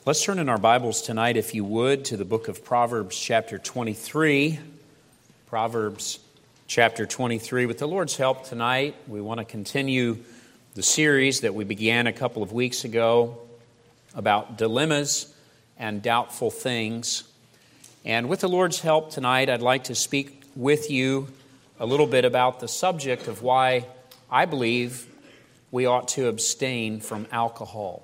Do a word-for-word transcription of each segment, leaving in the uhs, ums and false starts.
Let's turn in our Bibles tonight, if you would, to the book of Proverbs chapter twenty-three. Proverbs chapter twenty-three. With the Lord's help tonight, we want to continue the series that we began a couple of weeks ago about dilemmas and doubtful things. And with the Lord's help tonight, I'd like to speak with you a little bit about the subject of why I believe we ought to abstain from alcohol.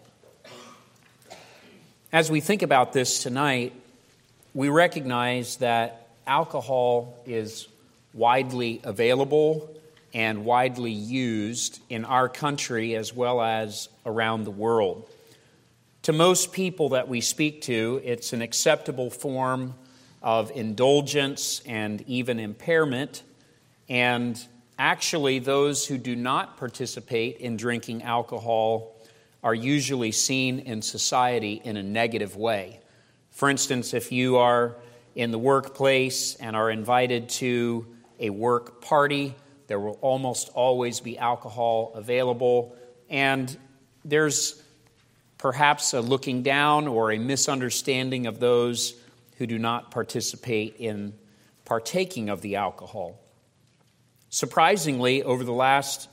As we think about this tonight, we recognize that alcohol is widely available and widely used in our country as well as around the world. To most people that we speak to, it's an acceptable form of indulgence and even impairment. And actually, those who do not participate in drinking alcohol are usually seen in society in a negative way. For instance, if you are in the workplace and are invited to a work party, there will almost always be alcohol available, and there's perhaps a looking down or a misunderstanding of those who do not participate in partaking of the alcohol. Surprisingly, over the last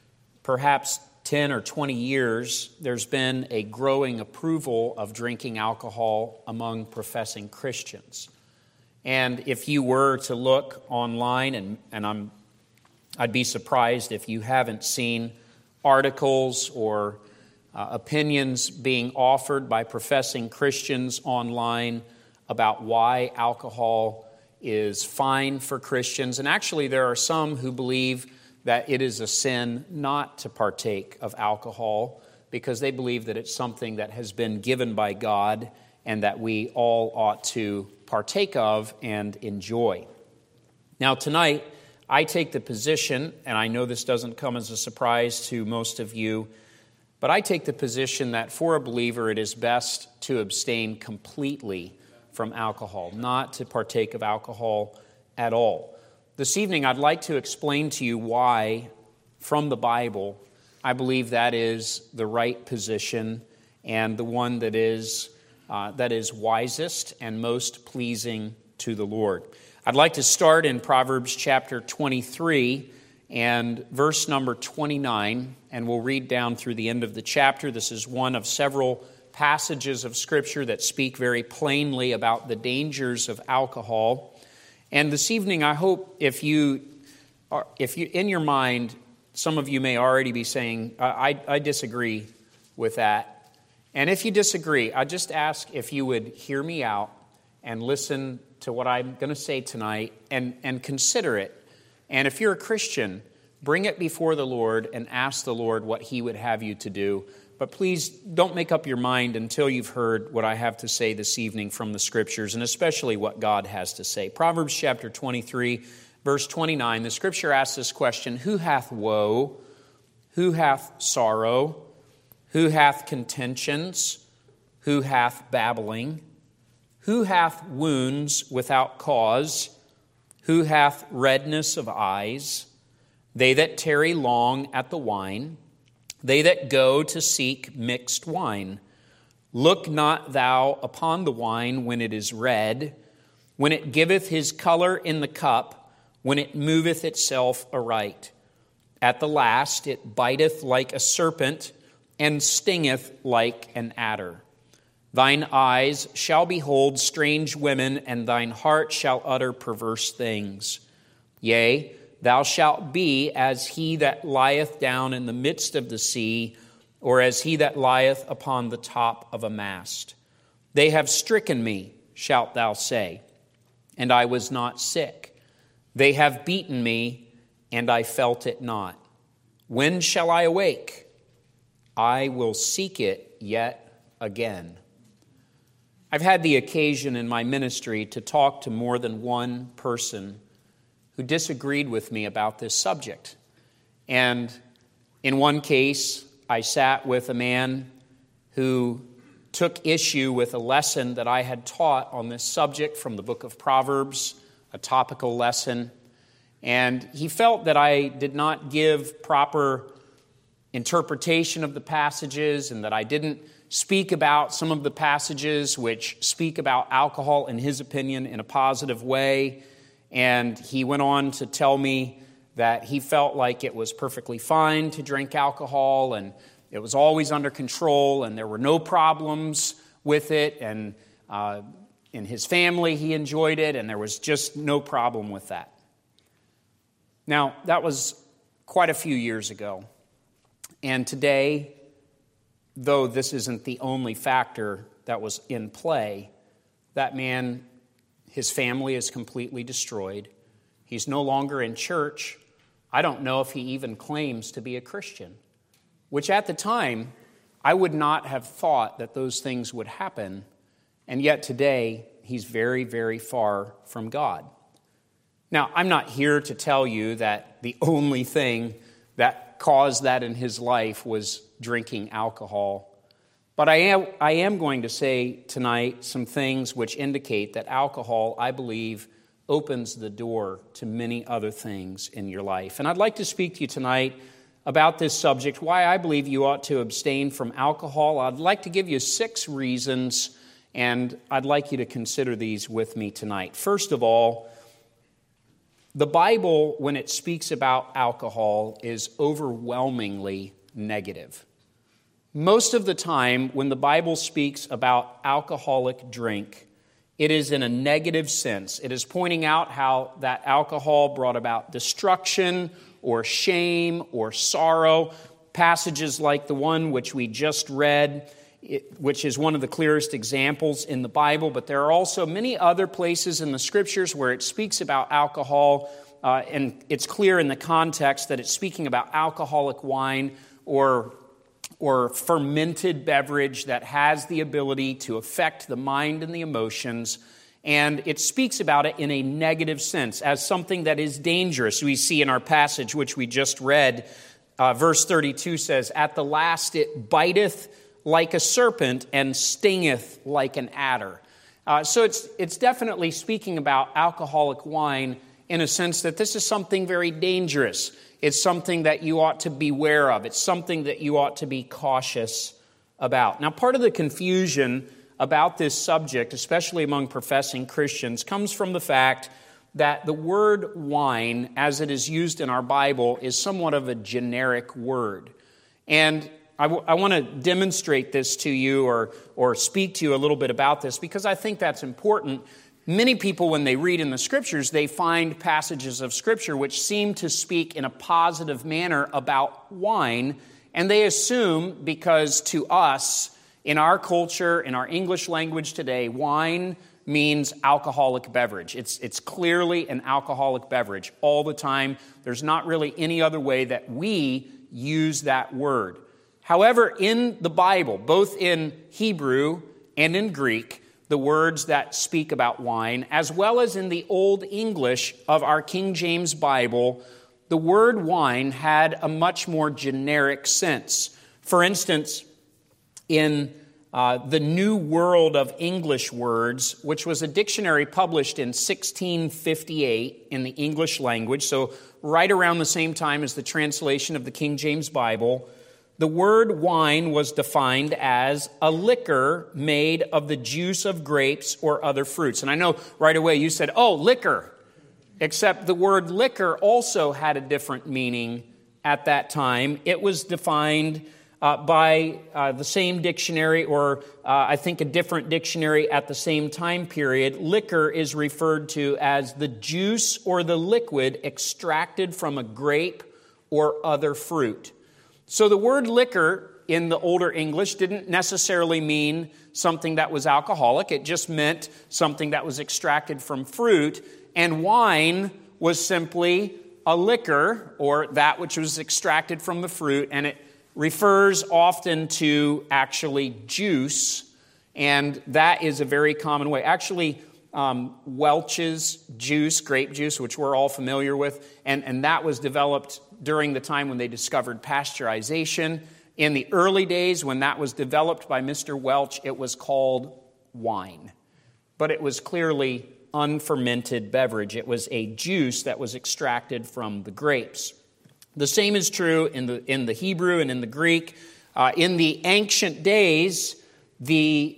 perhaps ten or twenty years, there's been a growing approval of drinking alcohol among professing Christians. And if you were to look online, and, and I'm, I'd be surprised if you haven't seen articles or uh, opinions being offered by professing Christians online about why alcohol is fine for Christians. And actually, there are some who believe that it is a sin not to partake of alcohol because they believe that it's something that has been given by God and that we all ought to partake of and enjoy. Now tonight, I take the position, and I know this doesn't come as a surprise to most of you, but I take the position that for a believer it is best to abstain completely from alcohol, not to partake of alcohol at all. This evening, I'd like to explain to you why, from the Bible, I believe that is the right position and the one that is uh, that is wisest and most pleasing to the Lord. I'd like to start in Proverbs chapter twenty-three and verse number twenty-nine, and we'll read down through the end of the chapter. This is one of several passages of Scripture that speak very plainly about the dangers of alcohol. And this evening, I hope if you, are, if you, in your mind, some of you may already be saying, I, I disagree with that. And if you disagree, I just ask if you would hear me out and listen to what I'm going to say tonight and, and consider it. And if you're a Christian, bring it before the Lord and ask the Lord what He would have you to do. But please don't make up your mind until you've heard what I have to say this evening from the Scriptures, and especially what God has to say. Proverbs chapter twenty-three, verse twenty-nine, the Scripture asks this question: Who hath woe? Who hath sorrow? Who hath contentions? Who hath babbling? Who hath wounds without cause? Who hath redness of eyes? They that tarry long at the wine, they that go to seek mixed wine. Look not thou upon the wine when it is red, when it giveth his color in the cup, when it moveth itself aright. At the last it biteth like a serpent, and stingeth like an adder. Thine eyes shall behold strange women, and thine heart shall utter perverse things. Yea, thou shalt be as he that lieth down in the midst of the sea, or as he that lieth upon the top of a mast. They have stricken me, shalt thou say, and I was not sick. They have beaten me, and I felt it not. When shall I awake? I will seek it yet again. I've had the occasion in my ministry to talk to more than one person who disagreed with me about this subject. And in one case, I sat with a man who took issue with a lesson that I had taught on this subject from the book of Proverbs, a topical lesson. And he felt that I did not give proper interpretation of the passages and that I didn't speak about some of the passages which speak about alcohol, in his opinion, in a positive way. And he went on to tell me that he felt like it was perfectly fine to drink alcohol, and it was always under control, and there were no problems with it, and uh, in his family he enjoyed it, and there was just no problem with that. Now, that was quite a few years ago, and today, though this isn't the only factor that was in play, that man, his family is completely destroyed. He's no longer in church. I don't know if he even claims to be a Christian, which at the time, I would not have thought that those things would happen, and yet today, he's very, very far from God. Now, I'm not here to tell you that the only thing that caused that in his life was drinking alcohol, but I am, I am going to say tonight some things which indicate that alcohol, I believe, opens the door to many other things in your life. And I'd like to speak to you tonight about this subject, why I believe you ought to abstain from alcohol. I'd like to give you six reasons, and I'd like you to consider these with me tonight. First of all, the Bible, when it speaks about alcohol, is overwhelmingly negative. Most of the time, when the Bible speaks about alcoholic drink, it is in a negative sense. It is pointing out how that alcohol brought about destruction or shame or sorrow. Passages like the one which we just read, it, which is one of the clearest examples in the Bible, but there are also many other places in the Scriptures where it speaks about alcohol, uh, and it's clear in the context that it's speaking about alcoholic wine or or fermented beverage that has the ability to affect the mind and the emotions, and it speaks about it in a negative sense, as something that is dangerous. We see in our passage, which we just read, uh, verse thirty-two says, "At the last it biteth like a serpent and stingeth like an adder." Uh, so it's it's definitely speaking about alcoholic wine in a sense that this is something very dangerous. It's something that you ought to beware of. It's something that you ought to be cautious about. Now, part of the confusion about this subject, especially among professing Christians, comes from the fact that the word wine, as it is used in our Bible, is somewhat of a generic word. And I, w- I want to demonstrate this to you or, or speak to you a little bit about this because I think that's important. Many people, when they read in the Scriptures, they find passages of Scripture which seem to speak in a positive manner about wine, and they assume, because to us, in our culture, in our English language today, wine means alcoholic beverage. It's, it's clearly an alcoholic beverage all the time. There's not really any other way that we use that word. However, in the Bible, both in Hebrew and in Greek, the words that speak about wine, as well as in the Old English of our King James Bible, the word wine had a much more generic sense. For instance, in uh, the New World of English Words, which was a dictionary published in sixteen fifty-eight in the English language, so right around the same time as the translation of the King James Bible, the word wine was defined as a liquor made of the juice of grapes or other fruits. And I know right away you said, oh, liquor. Except the word liquor also had a different meaning at that time. It was defined uh, by uh, the same dictionary, or uh, I think a different dictionary at the same time period. Liquor is referred to as the juice or the liquid extracted from a grape or other fruit. So the word liquor in the older English didn't necessarily mean something that was alcoholic. It just meant something that was extracted from fruit. And wine was simply a liquor, or that which was extracted from the fruit. And it refers often to actually juice. And that is a very common way. Actually, um, Welch's juice, grape juice, which we're all familiar with, and, and that was developed during the time when they discovered pasteurization. In the early days, when that was developed by Mister Welch, it was called wine. But it was clearly unfermented beverage. It was a juice that was extracted from the grapes. The same is true in the in the Hebrew and in the Greek. Uh, in the ancient days, the,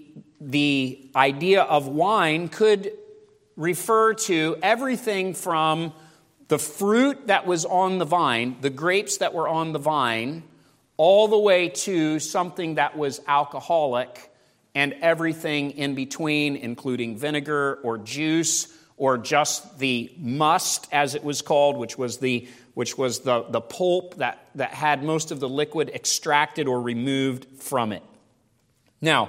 the idea of wine could refer to everything from the fruit that was on the vine, the grapes that were on the vine, all the way to something that was alcoholic and everything in between, including vinegar or juice or just the must, as it was called, which was the which was the, the pulp that, that had most of the liquid extracted or removed from it. Now,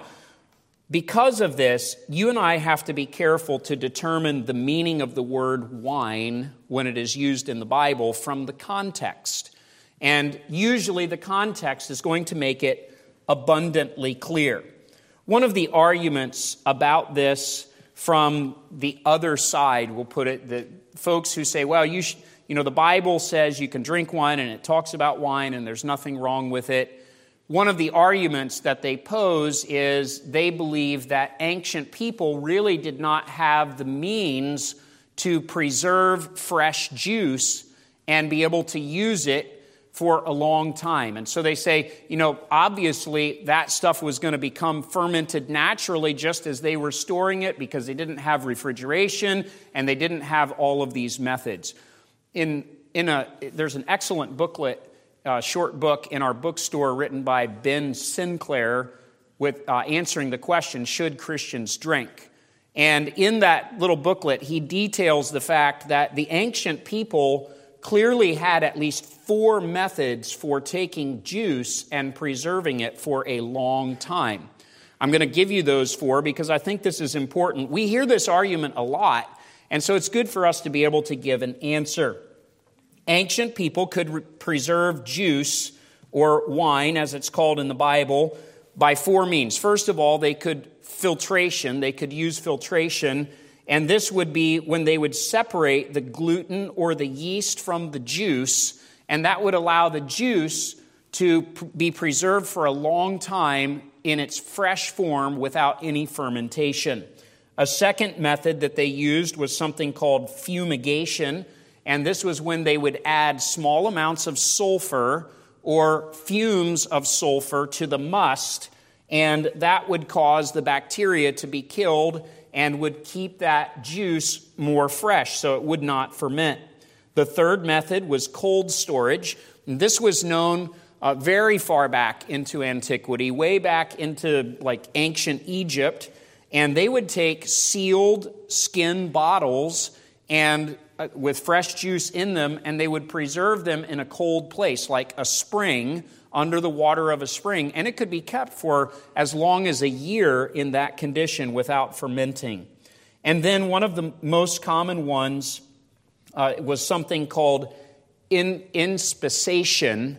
because of this, you and I have to be careful to determine the meaning of the word wine when it is used in the Bible from the context. And usually the context is going to make it abundantly clear. One of the arguments about this from the other side, we'll put it, the folks who say, well, you should, you know, the Bible says you can drink wine and it talks about wine and there's nothing wrong with it. One of the arguments that they pose is they believe that ancient people really did not have the means to preserve fresh juice and be able to use it for a long time. And so they say, you know, obviously that stuff was going to become fermented naturally just as they were storing it because they didn't have refrigeration and they didn't have all of these methods. In in a there's an excellent booklet, uh, short book in our bookstore written by Ben Sinclair with uh, answering the question, should Christians drink? And in that little booklet, he details the fact that the ancient people clearly had at least four methods for taking juice and preserving it for a long time. I'm going to give you those four because I think this is important. We hear this argument a lot, and so it's good for us to be able to give an answer. Ancient people could re- preserve juice or wine, as it's called in the Bible, by four means. First of all, they could filtration. They could use filtration. And this would be when they would separate the gluten or the yeast from the juice, and that would allow the juice to be preserved for a long time in its fresh form without any fermentation. A second method that they used was something called fumigation, and this was when they would add small amounts of sulfur or fumes of sulfur to the must, and that would cause the bacteria to be killed and would keep that juice more fresh so it would not ferment. The third method was cold storage. And this was known uh, very far back into antiquity, way back into like ancient Egypt. And they would take sealed skin bottles and uh, with fresh juice in them, and they would preserve them in a cold place, like a spring, under the water of a spring, and it could be kept for as long as a year in that condition without fermenting. And then one of the most common ones uh, was something called in, inspissation,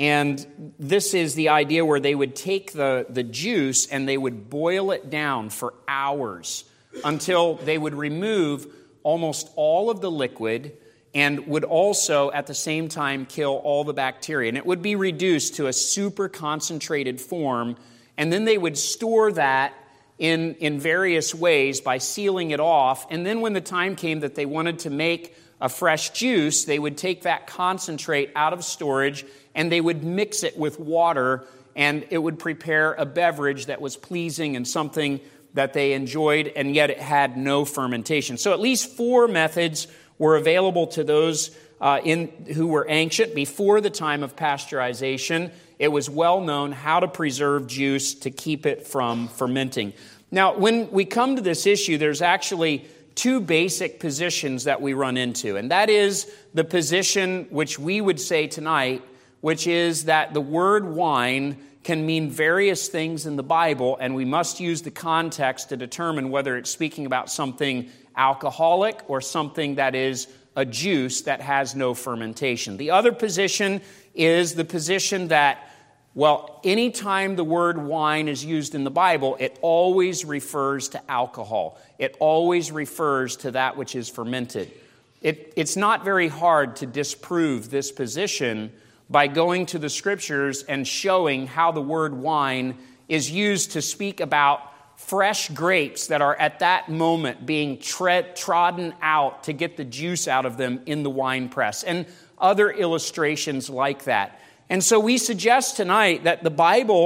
and this is the idea where they would take the, the juice and they would boil it down for hours until they would remove almost all of the liquid and would also, at the same time, kill all the bacteria. And it would be reduced to a super concentrated form, and then they would store that in, in various ways by sealing it off. And then when the time came that they wanted to make a fresh juice, they would take that concentrate out of storage, and they would mix it with water, and it would prepare a beverage that was pleasing and something that they enjoyed, and yet it had no fermentation. So at least four methods were available to those uh, in who were ancient before the time of pasteurization. It was well known how to preserve juice to keep it from fermenting. Now, when we come to this issue, there's actually two basic positions that we run into, and that is the position which we would say tonight, which is that the word wine can mean various things in the Bible, and we must use the context to determine whether it's speaking about something alcoholic or something that is a juice that has no fermentation. The other position is the position that, well, anytime the word wine is used in the Bible, it always refers to alcohol. It always refers to that which is fermented. It, it's not very hard to disprove this position by going to the Scriptures and showing how the word wine is used to speak about fresh grapes that are at that moment being tread, trodden out to get the juice out of them in the wine press, and other illustrations like that. And so we suggest tonight that the Bible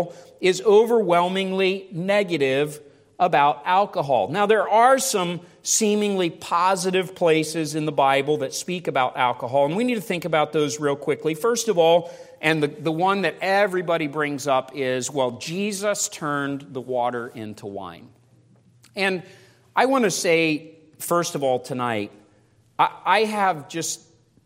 is overwhelmingly negative about alcohol. Now, there are some seemingly positive places in the Bible that speak about alcohol, and we need to think about those real quickly. First of all, and the, the one that everybody brings up is, well, Jesus turned the water into wine. And I want to say, first of all, tonight, I, I have just,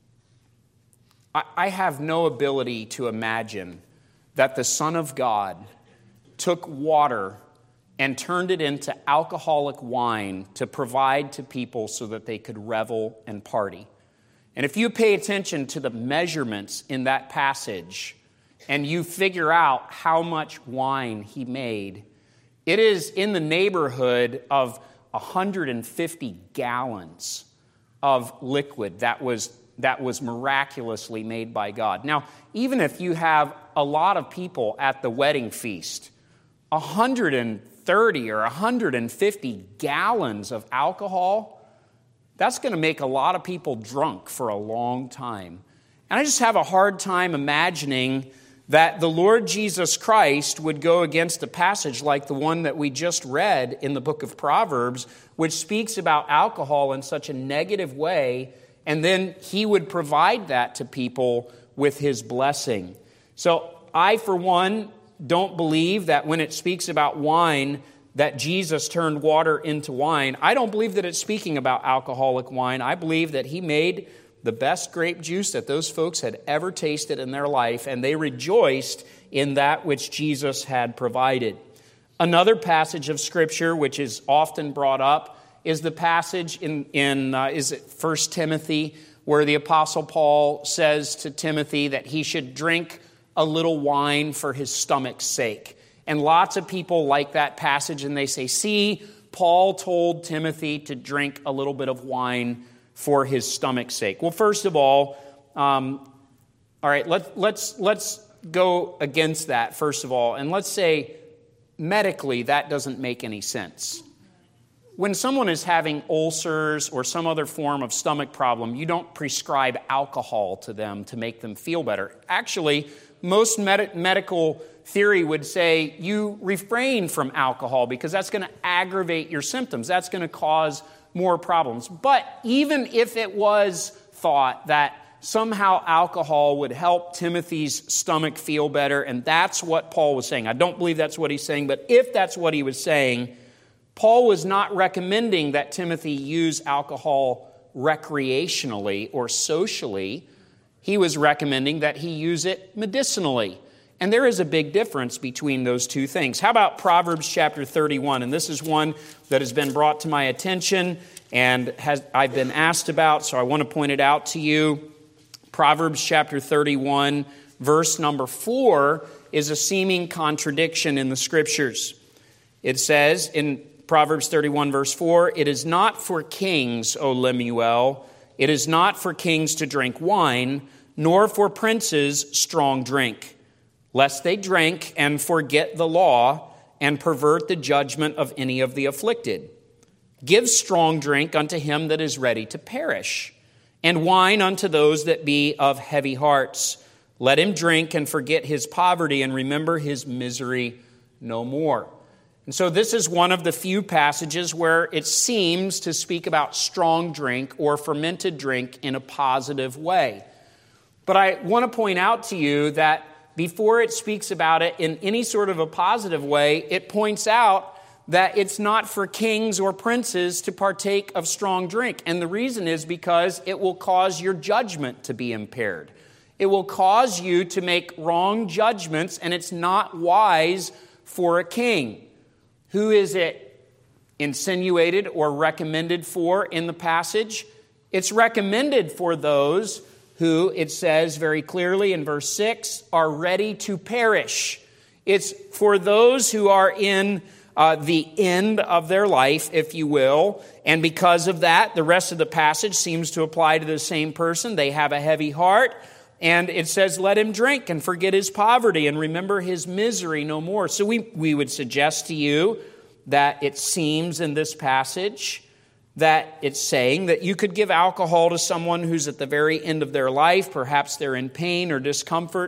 I, I have no ability to imagine that the Son of God took water and turned it into alcoholic wine to provide to people so that they could revel and party. And if you pay attention to the measurements in that passage and you figure out how much wine he made, it is in the neighborhood of one hundred fifty gallons of liquid that was, that was miraculously made by God. Now, even if you have a lot of people at the wedding feast, one hundred thirty or one hundred fifty gallons of alcohol, that's going to make a lot of people drunk for a long time. And I just have a hard time imagining that the Lord Jesus Christ would go against a passage like the one that we just read in the book of Proverbs, which speaks about alcohol in such a negative way, and then he would provide that to people with his blessing. So I, for one, don't believe that when it speaks about wine, that Jesus turned water into wine. I don't believe that it's speaking about alcoholic wine. I believe that he made the best grape juice that those folks had ever tasted in their life, and they rejoiced in that which Jesus had provided. Another passage of Scripture which is often brought up is the passage in, in uh, is it First Timothy, where the Apostle Paul says to Timothy that he should drink a little wine for his stomach's sake. And lots of people like that passage, and they say, see, Paul told Timothy to drink a little bit of wine for his stomach's sake. Well, first of all, um, all right, let, let's, let's go against that, first of all, and let's say medically that doesn't make any sense. When someone is having ulcers or some other form of stomach problem, you don't prescribe alcohol to them to make them feel better. Actually, most med- medical theory would say you refrain from alcohol because that's going to aggravate your symptoms. That's going to cause more problems. But even if it was thought that somehow alcohol would help Timothy's stomach feel better, and that's what Paul was saying. I don't believe that's what he's saying, but if that's what he was saying, Paul was not recommending that Timothy use alcohol recreationally or socially. He was recommending that he use it medicinally. And there is a big difference between those two things. How about Proverbs chapter thirty-one? And this is one that has been brought to my attention and has I've been asked about, so I want to point it out to you. Proverbs chapter thirty-one, verse number four, is a seeming contradiction in the Scriptures. It says in Proverbs thirty-one, verse four, "It is not for kings, O Lemuel, it is not for kings to drink wine, nor for princes strong drink, lest they drink and forget the law and pervert the judgment of any of the afflicted. Give strong drink unto him that is ready to perish, and wine unto those that be of heavy hearts. Let him drink and forget his poverty and remember his misery no more." And so this is one of the few passages where it seems to speak about strong drink or fermented drink in a positive way. But I want to point out to you that before it speaks about it in any sort of a positive way, it points out that it's not for kings or princes to partake of strong drink. And the reason is because it will cause your judgment to be impaired. It will cause you to make wrong judgments, and it's not wise for a king. Who is it insinuated or recommended for in the passage? It's recommended for those who, it says very clearly in verse six, are ready to perish. It's for those who are in uh, the end of their life, if you will, and because of that, the rest of the passage seems to apply to the same person. They have a heavy heart, and it says, let him drink and forget his poverty and remember his misery no more. So we, we would suggest to you that it seems in this passage that it's saying that you could give alcohol to someone who's at the very end of their life. Perhaps they're in pain or discomfort,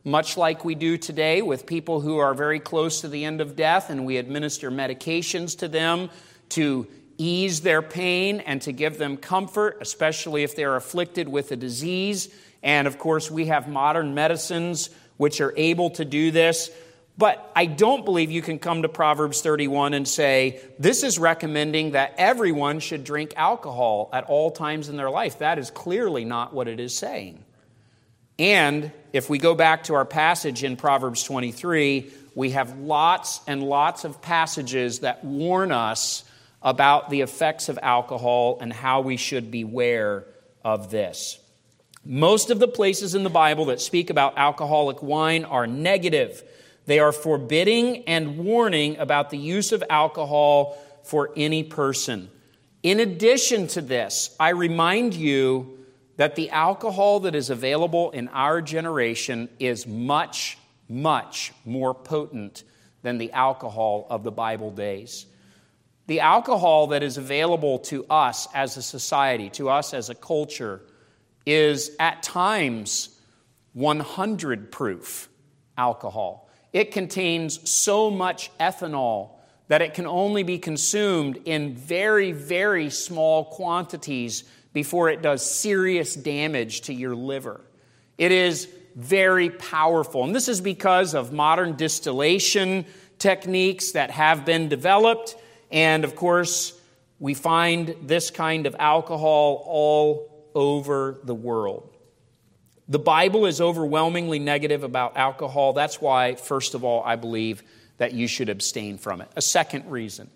much like we do today with people who are very close to the end of death, and we administer medications to them to ease their pain and to give them comfort, especially if they're afflicted with a disease. And of course, we have modern medicines which are able to do this. But I don't believe you can come to Proverbs thirty-one and say, this is recommending that everyone should drink alcohol at all times in their life. That is clearly not what it is saying. And if we go back to our passage in Proverbs twenty-three, we have lots and lots of passages that warn us about the effects of alcohol and how we should beware of this. Most of the places in the Bible that speak about alcoholic wine are negative. They are forbidding and warning about the use of alcohol for any person. In addition to this, I remind you that the alcohol that is available in our generation is much, much more potent than the alcohol of the Bible days. The alcohol that is available to us as a society, to us as a culture, is at times one hundred proof alcohol. It contains so much ethanol that it can only be consumed in very, very small quantities before it does serious damage to your liver. It is very powerful. And this is because of modern distillation techniques that have been developed. And of course, we find this kind of alcohol all over the world. The Bible is overwhelmingly negative about alcohol. That's why, first of all, I believe that you should abstain from it. A second reason.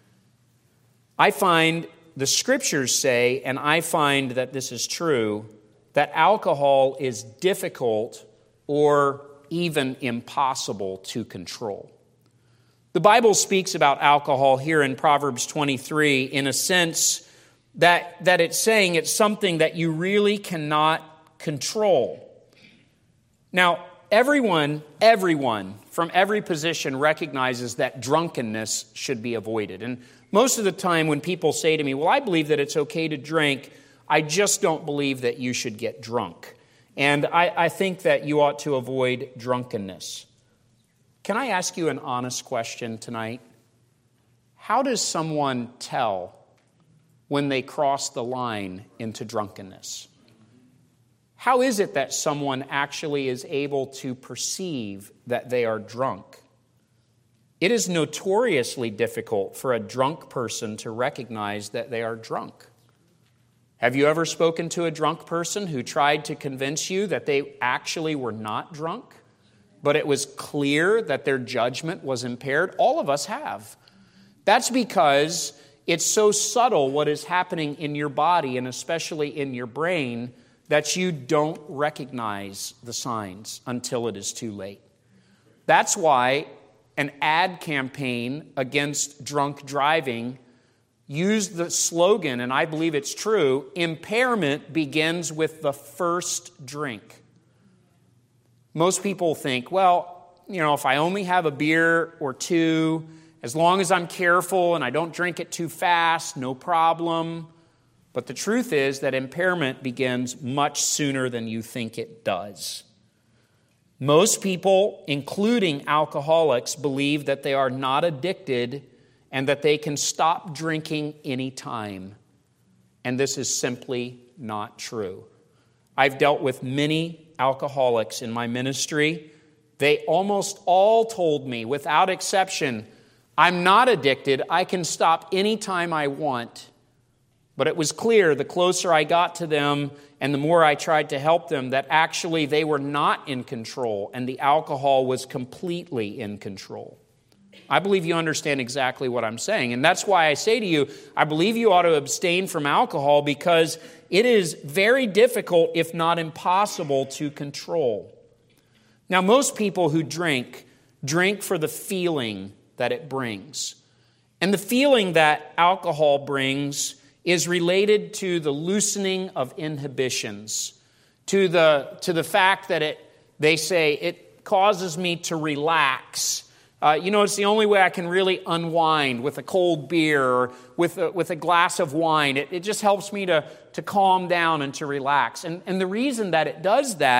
I find the Scriptures say, and I find that this is true, that alcohol is difficult or even impossible to control. The Bible speaks about alcohol here in Proverbs twenty-three in a sense that, that it's saying it's something that you really cannot control. Now, everyone, everyone from every position recognizes that drunkenness should be avoided. And most of the time when people say to me, well, I believe that it's okay to drink, I just don't believe that you should get drunk. And I, I think that you ought to avoid drunkenness. Can I ask you an honest question tonight? How does someone tell when they cross the line into drunkenness? How is it that someone actually is able to perceive that they are drunk? It is notoriously difficult for a drunk person to recognize that they are drunk. Have you ever spoken to a drunk person who tried to convince you that they actually were not drunk, but it was clear that their judgment was impaired? All of us have. That's because it's so subtle what is happening in your body and especially in your brain that you don't recognize the signs until it is too late. That's why an ad campaign against drunk driving used the slogan, and I believe it's true, impairment begins with the first drink. Most people think, well, you know, if I only have a beer or two, as long as I'm careful and I don't drink it too fast, no problem. But the truth is that impairment begins much sooner than you think it does. Most people, including alcoholics, believe that they are not addicted and that they can stop drinking anytime. And this is simply not true. I've dealt with many alcoholics in my ministry. They almost all told me, without exception, I'm not addicted. I can stop anytime I want. But it was clear the closer I got to them and the more I tried to help them that actually they were not in control and the alcohol was completely in control. I believe you understand exactly what I'm saying. And that's why I say to you, I believe you ought to abstain from alcohol because it is very difficult, if not impossible, to control. Now, most people who drink, drink for the feeling that it brings. And the feeling that alcohol brings is related to the loosening of inhibitions, to the to the fact that it, they say, it causes me to relax. Uh, you know, it's the only way I can really unwind with a cold beer or with a, with a glass of wine. It, it just helps me to, to calm down and to relax. And, and the reason that it does that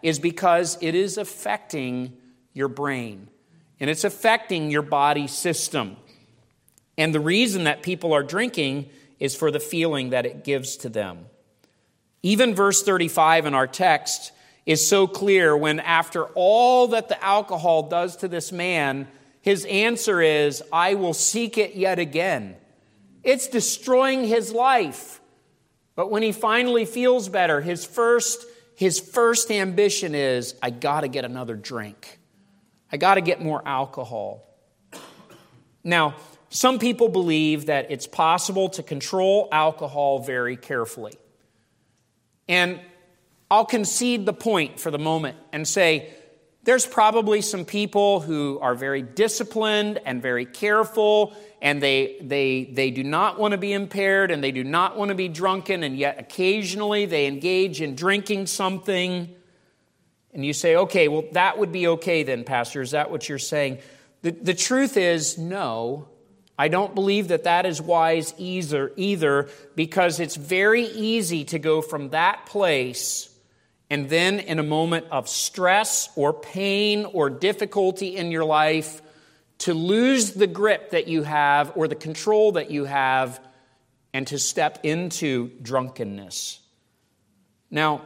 is because it is affecting your brain, and it's affecting your body system. And the reason that people are drinking is for the feeling that it gives to them. Even verse thirty-five in our text is so clear when, after all that the alcohol does to this man, his answer is, I will seek it yet again. It's destroying his life. But when he finally feels better, his first, his first ambition is, I got to get another drink. I got to get more alcohol. Now, some people believe that it's possible to control alcohol very carefully. And I'll concede the point for the moment and say there's probably some people who are very disciplined and very careful, and they they they do not want to be impaired and they do not want to be drunken, and yet occasionally they engage in drinking something. And you say, okay, well, that would be okay then, Pastor. Is that what you're saying? The, the truth is, no. I don't believe that that is wise either, either, because it's very easy to go from that place and then in a moment of stress or pain or difficulty in your life to lose the grip that you have or the control that you have and to step into drunkenness. Now,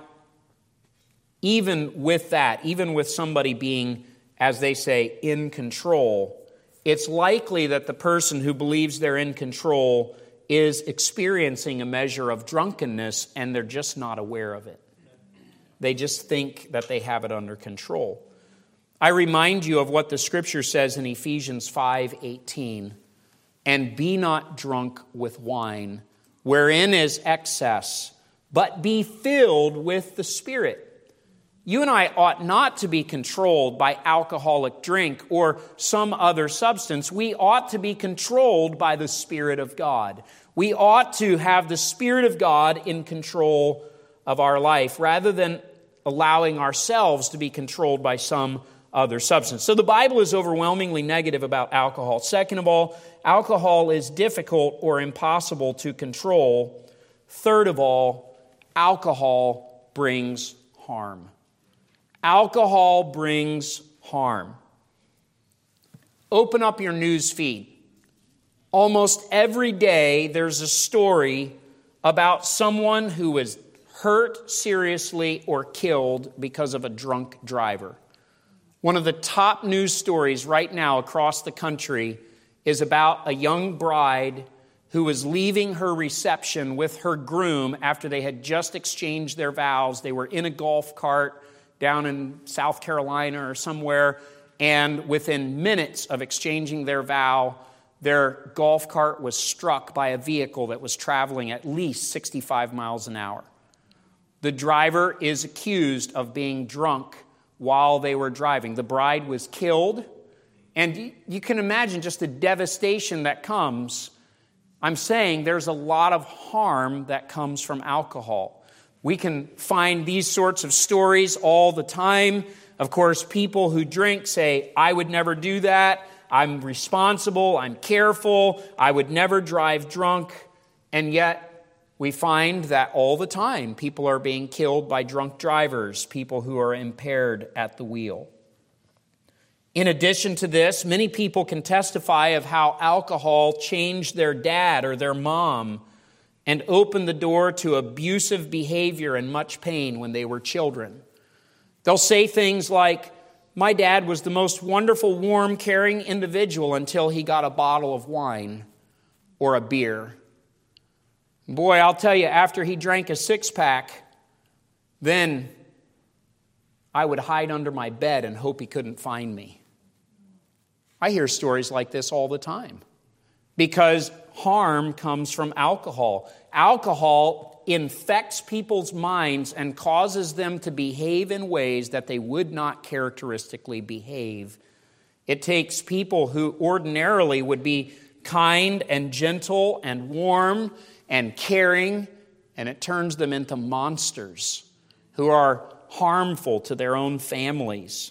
even with that, even with somebody being, as they say, in control, it's likely that the person who believes they're in control is experiencing a measure of drunkenness and they're just not aware of it. They just think that they have it under control. I remind you of what the Scripture says in Ephesians five eighteen. And be not drunk with wine, wherein is excess, but be filled with the Spirit. You and I ought not to be controlled by alcoholic drink or some other substance. We ought to be controlled by the Spirit of God. We ought to have the Spirit of God in control of our life rather than allowing ourselves to be controlled by some other substance. So the Bible is overwhelmingly negative about alcohol. Second of all, alcohol is difficult or impossible to control. Third of all, alcohol brings harm. Alcohol brings harm. Open up your news feed. Almost every day there's a story about someone who was hurt seriously or killed because of a drunk driver. One of the top news stories right now across the country is about a young bride who was leaving her reception with her groom after they had just exchanged their vows. They were in a golf cart down in South Carolina or somewhere, and within minutes of exchanging their vow, their golf cart was struck by a vehicle that was traveling at least sixty-five miles an hour. The driver is accused of being drunk while they were driving. The bride was killed, and you can imagine just the devastation that comes. I'm saying there's a lot of harm that comes from alcohol. We can find these sorts of stories all the time. Of course, people who drink say, I would never do that. I'm responsible. I'm careful. I would never drive drunk. And yet, we find that all the time people are being killed by drunk drivers, people who are impaired at the wheel. In addition to this, many people can testify of how alcohol changed their dad or their mom and opened the door to abusive behavior and much pain when they were children. They'll say things like, my dad was the most wonderful, warm, caring individual until he got a bottle of wine or a beer. Boy, I'll tell you, after he drank a six-pack, then I would hide under my bed and hope he couldn't find me. I hear stories like this all the time because harm comes from alcohol. Alcohol infects people's minds and causes them to behave in ways that they would not characteristically behave. It takes people who ordinarily would be kind and gentle and warm and caring, and it turns them into monsters who are harmful to their own families.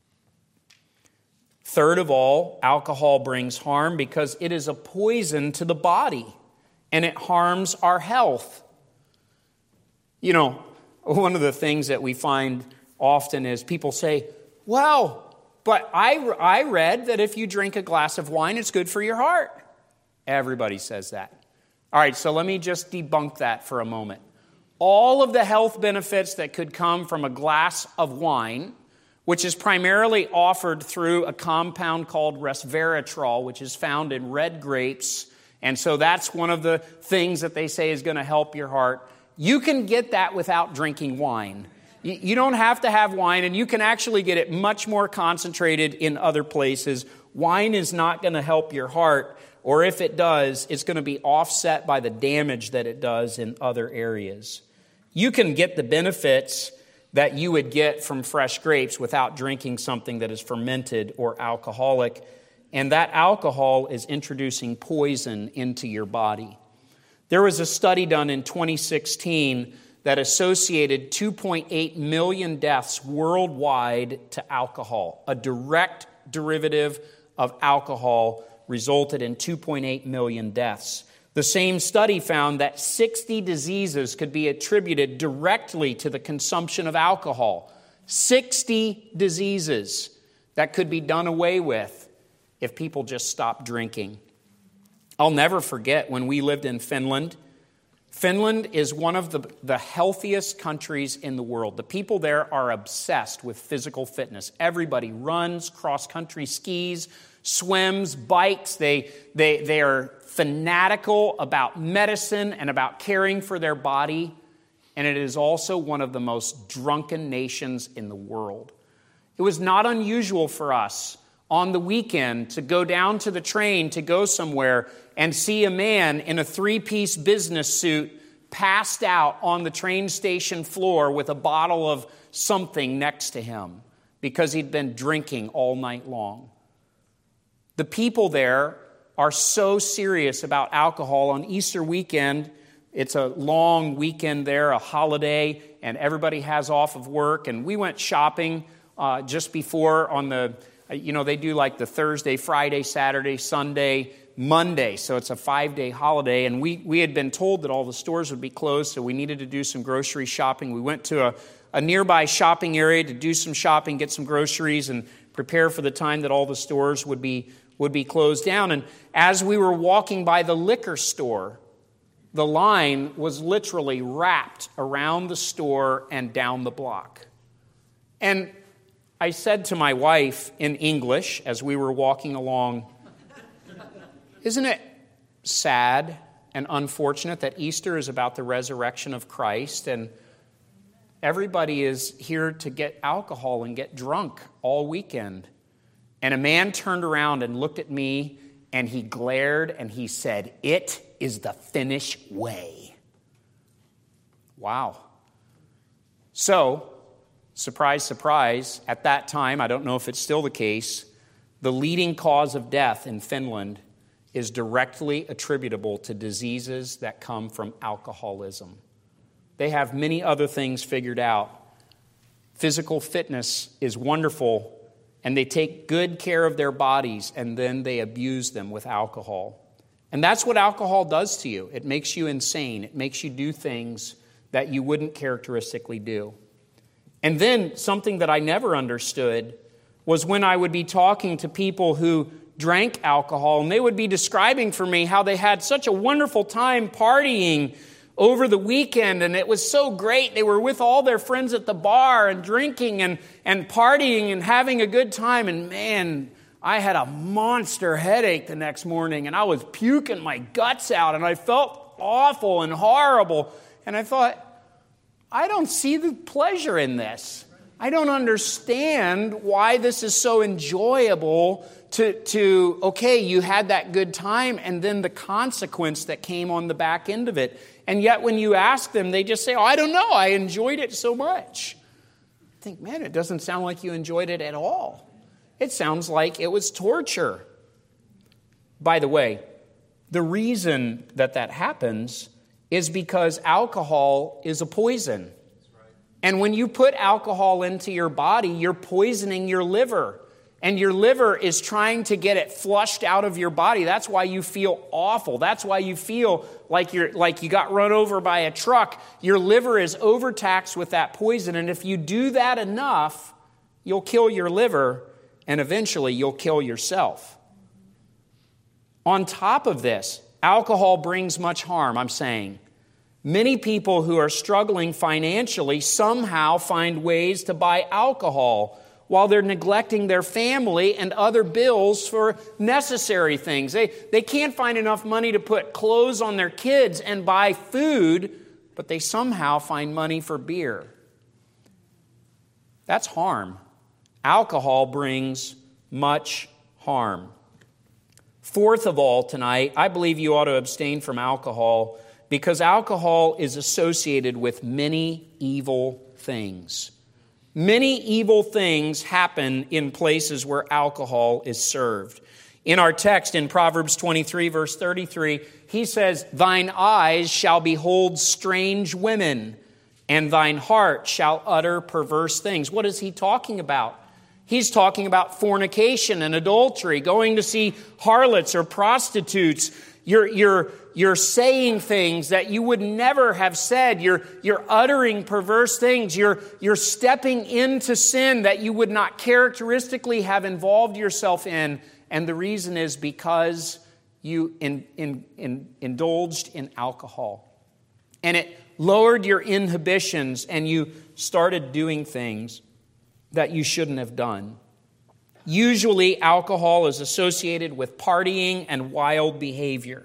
Third of all, alcohol brings harm because it is a poison to the body, and it harms our health. You know, one of the things that we find often is people say, well, but I, I read that if you drink a glass of wine, it's good for your heart. Everybody says that. All right, so let me just debunk that for a moment. All of the health benefits that could come from a glass of wine, which is primarily offered through a compound called resveratrol, which is found in red grapes. And so that's one of the things that they say is going to help your heart. You can get that without drinking wine. You don't have to have wine, and you can actually get it much more concentrated in other places. Wine is not going to help your heart, or if it does, it's going to be offset by the damage that it does in other areas. You can get the benefits that you would get from fresh grapes without drinking something that is fermented or alcoholic, and that alcohol is introducing poison into your body. There was a study done in twenty sixteen that associated two point eight million deaths worldwide to alcohol. A direct derivative of alcohol resulted in two point eight million deaths. The same study found that sixty diseases could be attributed directly to the consumption of alcohol. sixty diseases that could be done away with if people just stopped drinking. I'll never forget when we lived in Finland. Finland is one of the, the healthiest countries in the world. The people there are obsessed with physical fitness. Everybody runs, cross-country skis, swims, bikes. They, they, they are fanatical about medicine and about caring for their body. And it is also one of the most drunken nations in the world. It was not unusual for us on the weekend to go down to the train to go somewhere and see a man in a three-piece business suit passed out on the train station floor with a bottle of something next to him because he'd been drinking all night long. The people there are so serious about alcohol. On Easter weekend, it's a long weekend there, a holiday, and everybody has off of work. And we went shopping uh, just before on the, you know, they do like the Thursday, Friday, Saturday, Sunday, Monday. So it's a five-day holiday. And we, we had been told that all the stores would be closed, so we needed to do some grocery shopping. We went to a, a nearby shopping area to do some shopping, get some groceries, and prepare for the time that all the stores would be would be closed down. And as we were walking by the liquor store, the line was literally wrapped around the store and down the block. And I said to my wife in English as we were walking along, isn't it sad and unfortunate that Easter is about the resurrection of Christ and everybody is here to get alcohol and get drunk all weekend? And a man turned around and looked at me, and he glared, and he said, "It is the Finnish way." Wow. So, surprise, surprise, at that time, I don't know if it's still the case, the leading cause of death in Finland is directly attributable to diseases that come from alcoholism. They have many other things figured out. Physical fitness is wonderful, and they take good care of their bodies, and then they abuse them with alcohol. And that's what alcohol does to you. It makes you insane. It makes you do things that you wouldn't characteristically do. And then something that I never understood was when I would be talking to people who drank alcohol, and they would be describing for me how they had such a wonderful time partying over the weekend, and it was so great. They were with all their friends at the bar and drinking and, and partying and having a good time. And man, I had a monster headache the next morning, and I was puking my guts out, and I felt awful and horrible. And I thought, I don't see the pleasure in this. I don't understand why this is so enjoyable to, to, okay, you had that good time, and then the consequence that came on the back end of it. And yet when you ask them, they just say, oh, I don't know, I enjoyed it so much. I think, man, it doesn't sound like you enjoyed it at all. It sounds like it was torture. By the way, the reason that that happens is because alcohol is a poison. And when you put alcohol into your body, you're poisoning your liver. and your liver is trying to get it flushed out of your body. That's why you feel awful. That's why you feel like you're like you got run over by a truck. Your liver is overtaxed with that poison, and if you do that enough, you'll kill your liver, and eventually you'll kill yourself. On top of this, alcohol brings much harm, I'm saying. Many people who are struggling financially somehow find ways to buy alcohol while they're neglecting their family and other bills for necessary things. They, they can't find enough money to put clothes on their kids and buy food, but they somehow find money for beer. That's harm. Alcohol brings much harm. Fourth of all, tonight, I believe you ought to abstain from alcohol because alcohol is associated with many evil things. Many evil things happen in places where alcohol is served. In our text in Proverbs twenty-three, verse thirty-three, he says, "Thine eyes shall behold strange women, and thine heart shall utter perverse things." What is he talking about? He's talking about fornication and adultery, going to see harlots or prostitutes. You're, you're, you're saying things that you would never have said. You're, you're uttering perverse things. You're, you're stepping into sin that you would not characteristically have involved yourself in. And the reason is because you in, in, in, indulged in alcohol. And it lowered your inhibitions and you started doing things that you shouldn't have done. Usually, alcohol is associated with partying and wild behavior.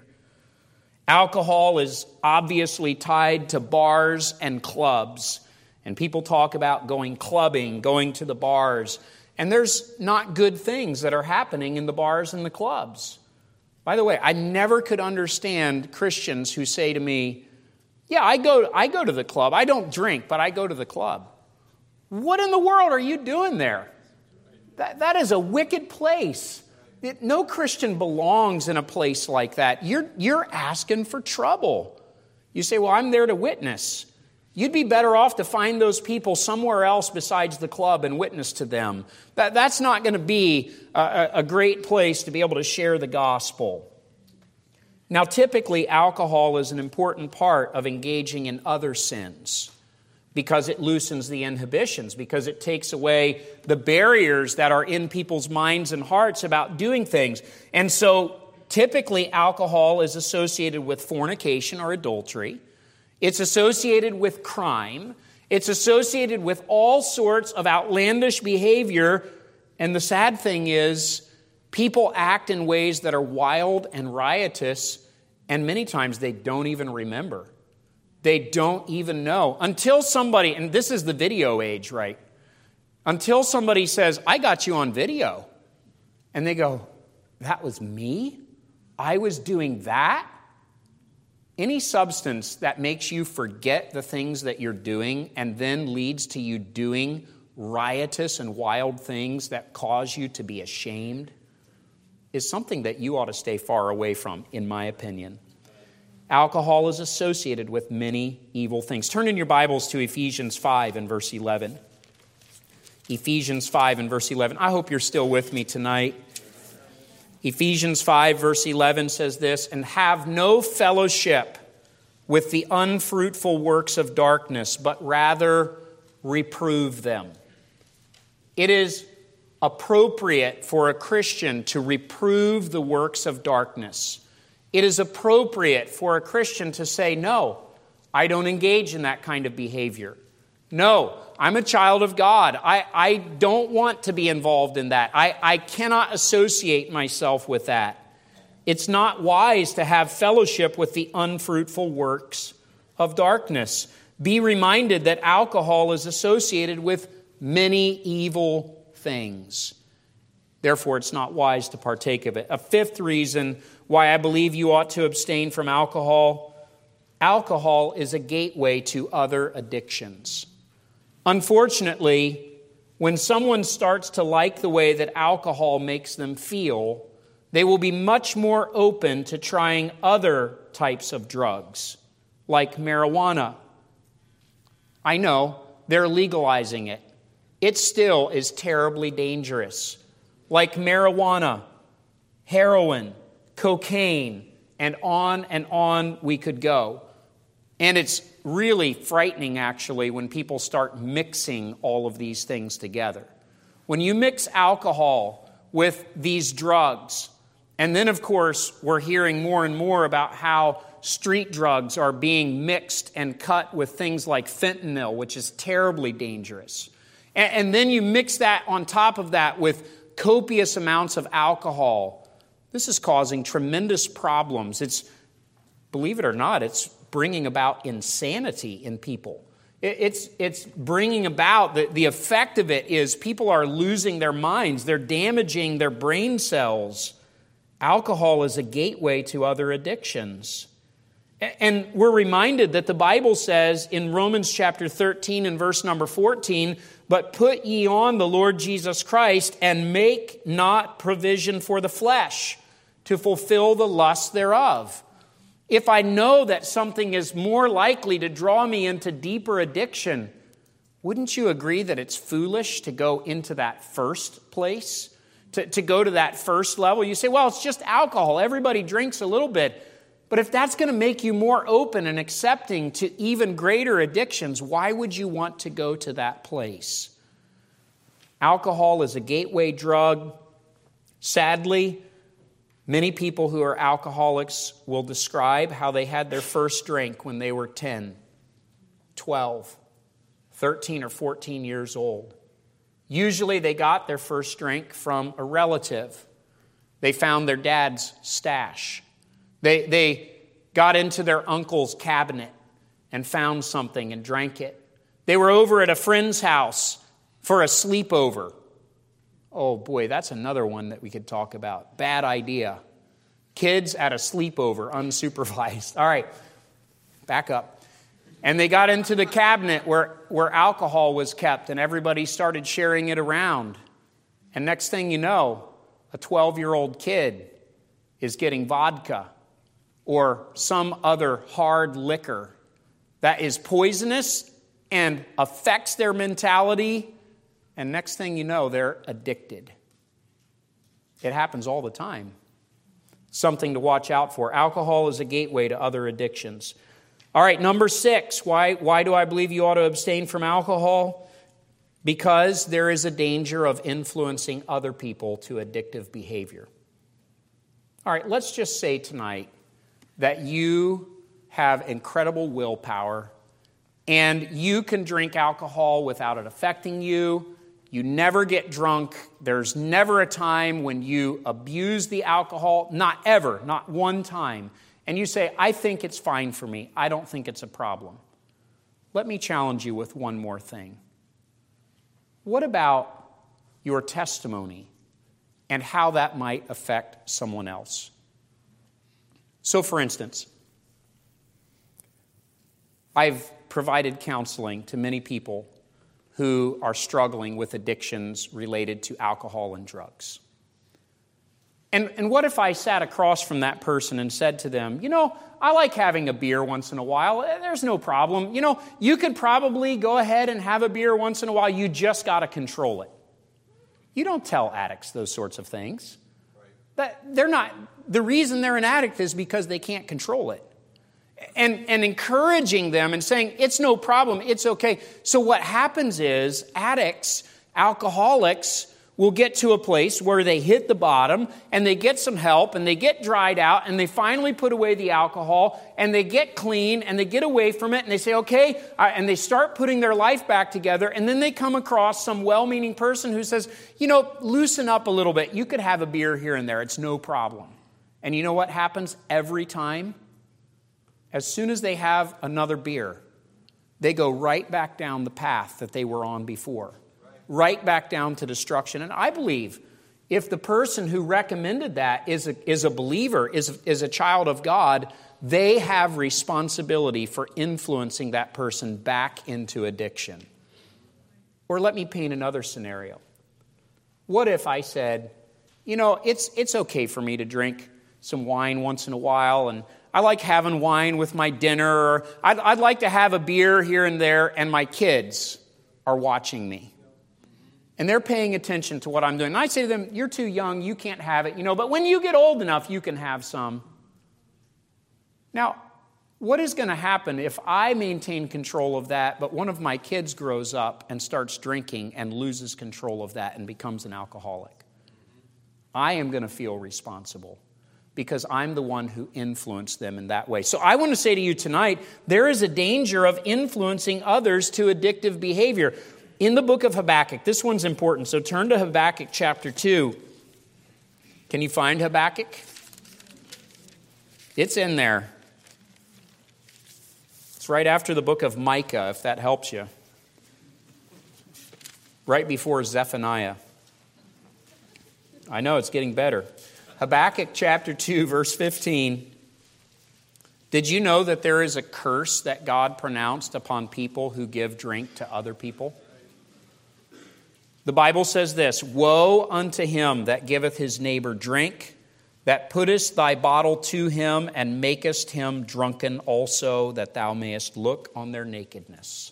Alcohol is obviously tied to bars and clubs. And people talk about going clubbing, going to the bars. And there's not good things that are happening in the bars and the clubs. By the way, I never could understand Christians who say to me, yeah, I go, I go to the club. I don't drink, but I go to the club. What in the world are you doing there? That, that is a wicked place. It, no Christian belongs in a place like that. You're, you're asking for trouble. You say, well, I'm there to witness. You'd be better off to find those people somewhere else besides the club and witness to them. That, that's not going to be a, a great place to be able to share the gospel. Now, typically, alcohol is an important part of engaging in other sins, because it loosens the inhibitions, because it takes away the barriers that are in people's minds and hearts about doing things. And so typically alcohol is associated with fornication or adultery. It's associated with crime. It's associated with all sorts of outlandish behavior. And the sad thing is, people act in ways that are wild and riotous, and many times they don't even remember. They don't even know. Until somebody, and this is the video age, right? Until somebody says, I got you on video. And they go, that was me? I was doing that? Any substance that makes you forget the things that you're doing and then leads to you doing riotous and wild things that cause you to be ashamed is something that you ought to stay far away from, in my opinion. Alcohol is associated with many evil things. Turn in your Bibles to Ephesians five and verse eleven. Ephesians five and verse eleven. I hope you're still with me tonight. Ephesians five verse eleven says this, "And have no fellowship with the unfruitful works of darkness, but rather reprove them." It is appropriate for a Christian to reprove the works of darkness. It is appropriate for a Christian to say, no, I don't engage in that kind of behavior. No, I'm a child of God. I, I don't want to be involved in that. I, I cannot associate myself with that. It's not wise to have fellowship with the unfruitful works of darkness. Be reminded that alcohol is associated with many evil things. Therefore, it's not wise to partake of it. A fifth reason why I believe you ought to abstain from alcohol: alcohol is a gateway to other addictions. Unfortunately, when someone starts to like the way that alcohol makes them feel, they will be much more open to trying other types of drugs, like marijuana. I know, they're legalizing it. It still is terribly dangerous. like marijuana, heroin, cocaine, and on and on we could go. And it's really frightening, actually, when people start mixing all of these things together. When you mix alcohol with these drugs, and then, of course, we're hearing more and more about how street drugs are being mixed and cut with things like fentanyl, which is terribly dangerous. And, and then you mix that on top of that with copious amounts of alcohol. This is causing tremendous problems. It's, believe it or not, it's bringing about insanity in people. It, it's, it's bringing about, the, the effect of it is people are losing their minds. They're damaging their brain cells. Alcohol is a gateway to other addictions. And we're reminded that the Bible says in Romans chapter thirteen and verse number fourteen, "But put ye on the Lord Jesus Christ, and make not provision for the flesh to fulfill the lust thereof." If I know that something is more likely to draw me into deeper addiction, wouldn't you agree that it's foolish to go into that first place? To, to go to that first level? You say, well, it's just alcohol. Everybody drinks a little bit. But if that's going to make you more open and accepting to even greater addictions, why would you want to go to that place? Alcohol is a gateway drug. Sadly, many people who are alcoholics will describe how they had their first drink when they were ten, twelve, thirteen, or fourteen years old. Usually they got their first drink from a relative. They found their dad's stash. They, they got into their uncle's cabinet and found something and drank it. They were over at a friend's house for a sleepover. Oh boy, that's another one that we could talk about. Bad idea. Kids at a sleepover, unsupervised. All right, back up. And they got into the cabinet where, where alcohol was kept, and everybody started sharing it around. And next thing you know, a twelve-year-old kid is getting vodka or some other hard liquor that is poisonous and affects their mentality. And next thing you know, they're addicted. It happens all the time. Something to watch out for. Alcohol is a gateway to other addictions. All right, number six, why, why do I believe you ought to abstain from alcohol? Because there is a danger of influencing other people to addictive behavior. All right, let's just say tonight that you have incredible willpower and you can drink alcohol without it affecting you. You never get drunk. There's never a time when you abuse the alcohol. Not ever, not one time. And you say, I think it's fine for me. I don't think it's a problem. Let me challenge you with one more thing. What about your testimony and how that might affect someone else? So, for instance, I've provided counseling to many people who are struggling with addictions related to alcohol and drugs. And, and what if I sat across from that person and said to them, you know, I like having a beer once in a while. There's no problem. You know, you could probably go ahead and have a beer once in a while. You just got to control it. You don't tell addicts those sorts of things. That they're not. The reason they're an addict is because they can't control it. And, and encouraging them and saying, it's no problem, it's okay. So what happens is addicts, alcoholics, will get to a place where they hit the bottom and they get some help and they get dried out and they finally put away the alcohol and they get clean and they get away from it and they say, okay, and they start putting their life back together, and then they come across some well-meaning person who says, you know, loosen up a little bit. You could have a beer here and there. It's no problem. And you know what happens every time? As soon as they have another beer, they go right back down the path that they were on before. Right back down to destruction. And I believe if the person who recommended that is a, is a believer, is, is a child of God, they have responsibility for influencing that person back into addiction. Or let me paint another scenario. What if I said, you know, it's it's okay for me to drink some wine once in a while, and I like having wine with my dinner, or I'd, I'd like to have a beer here and there, and my kids are watching me. And they're paying attention to what I'm doing. And I say to them, you're too young, you can't have it, you know, but when you get old enough, you can have some. Now, what is going to happen if I maintain control of that, but one of my kids grows up and starts drinking and loses control of that and becomes an alcoholic? I am going to feel responsible because I'm the one who influenced them in that way. So I want to say to you tonight, there is a danger of influencing others to addictive behavior. In the book of Habakkuk, this one's important, so turn to Habakkuk chapter two. Can you find Habakkuk? It's in there. It's right after the book of Micah, if that helps you. Right before Zephaniah. I know, it's getting better. Habakkuk chapter two, verse fifteen. Did you know that there is a curse that God pronounced upon people who give drink to other people? The Bible says this, woe unto him that giveth his neighbor drink, that puttest thy bottle to him, and makest him drunken also, that thou mayest look on their nakedness.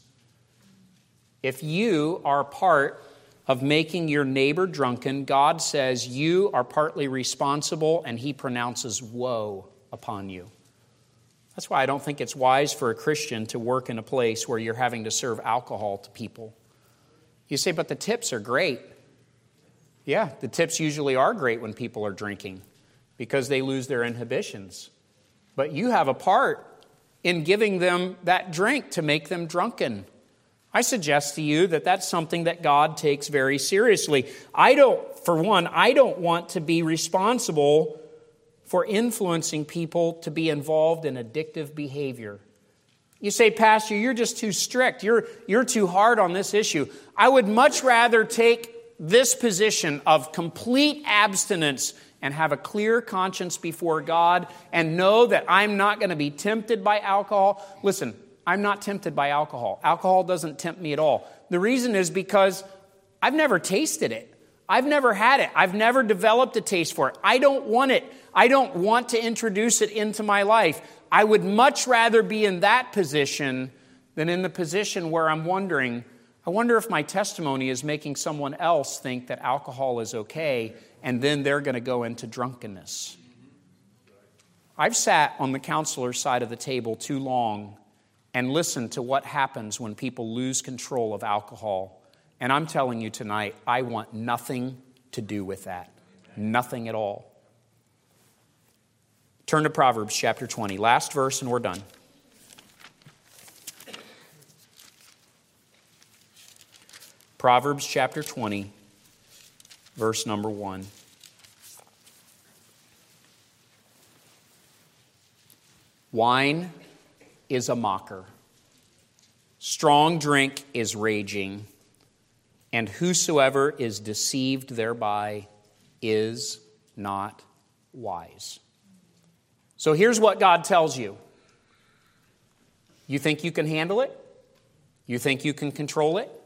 If you are part of making your neighbor drunken, God says you are partly responsible, and he pronounces woe upon you. That's why I don't think it's wise for a Christian to work in a place where you're having to serve alcohol to people. You say, but the tips are great. Yeah, the tips usually are great when people are drinking because they lose their inhibitions. But you have a part in giving them that drink to make them drunken. I suggest to you that that's something that God takes very seriously. I don't, for one, I don't want to be responsible for influencing people to be involved in addictive behavior. You say, Pastor, you're just too strict. You're, you're too hard on this issue. I would much rather take this position of complete abstinence and have a clear conscience before God and know that I'm not going to be tempted by alcohol. Listen, I'm not tempted by alcohol. Alcohol doesn't tempt me at all. The reason is because I've never tasted it. I've never had it. I've never developed a taste for it. I don't want it. I don't want to introduce it into my life. I would much rather be in that position than in the position where I'm wondering, I wonder if my testimony is making someone else think that alcohol is okay, and then they're going to go into drunkenness. I've sat on the counselor's side of the table too long and listened to what happens when people lose control of alcohol. And I'm telling you tonight, I want nothing to do with that. Nothing at all. Turn to Proverbs chapter twenty. Last verse and we're done. Proverbs chapter twenty, verse number one. Wine is a mocker. Strong drink is raging. And whosoever is deceived thereby is not wise. So here's what God tells you. You think you can handle it? You think you can control it?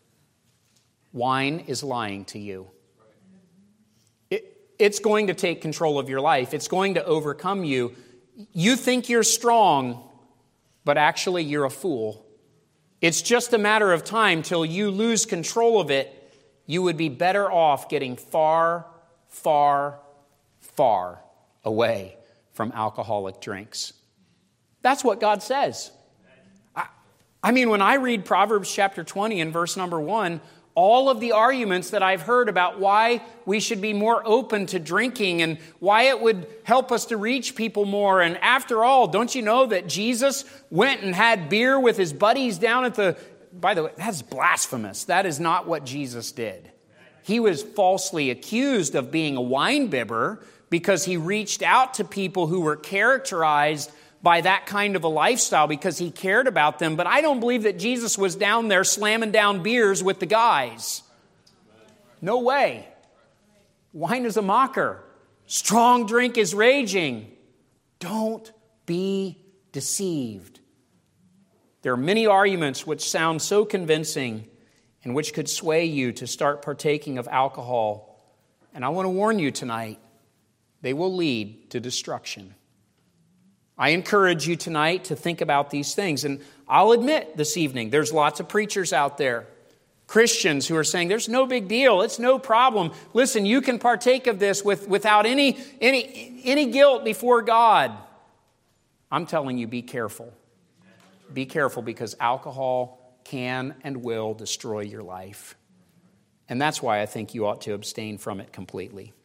Wine is lying to you. It, it's going to take control of your life. It's going to overcome you. You think you're strong, but actually you're a fool. It's just a matter of time till you lose control of it. You would be better off getting far, far, far away from alcoholic drinks. That's what God says. I, I mean, when I read Proverbs chapter twenty and verse number one, all of the arguments that I've heard about why we should be more open to drinking and why it would help us to reach people more. And after all, don't you know that Jesus went and had beer with his buddies down at the... By the way, that's blasphemous. That is not what Jesus did. He was falsely accused of being a wine bibber because he reached out to people who were characterized by that kind of a lifestyle because he cared about them. But I don't believe that Jesus was down there slamming down beers with the guys. No way. Wine is a mocker. Strong drink is raging. Don't be deceived. There are many arguments which sound so convincing and which could sway you to start partaking of alcohol. And I want to warn you tonight, they will lead to destruction. I encourage you tonight to think about these things. And I'll admit this evening, there's lots of preachers out there, Christians who are saying, there's no big deal, it's no problem. Listen, you can partake of this with, without any, any, any guilt before God. I'm telling you, be careful. Be careful, because alcohol can and will destroy your life. And that's why I think you ought to abstain from it completely.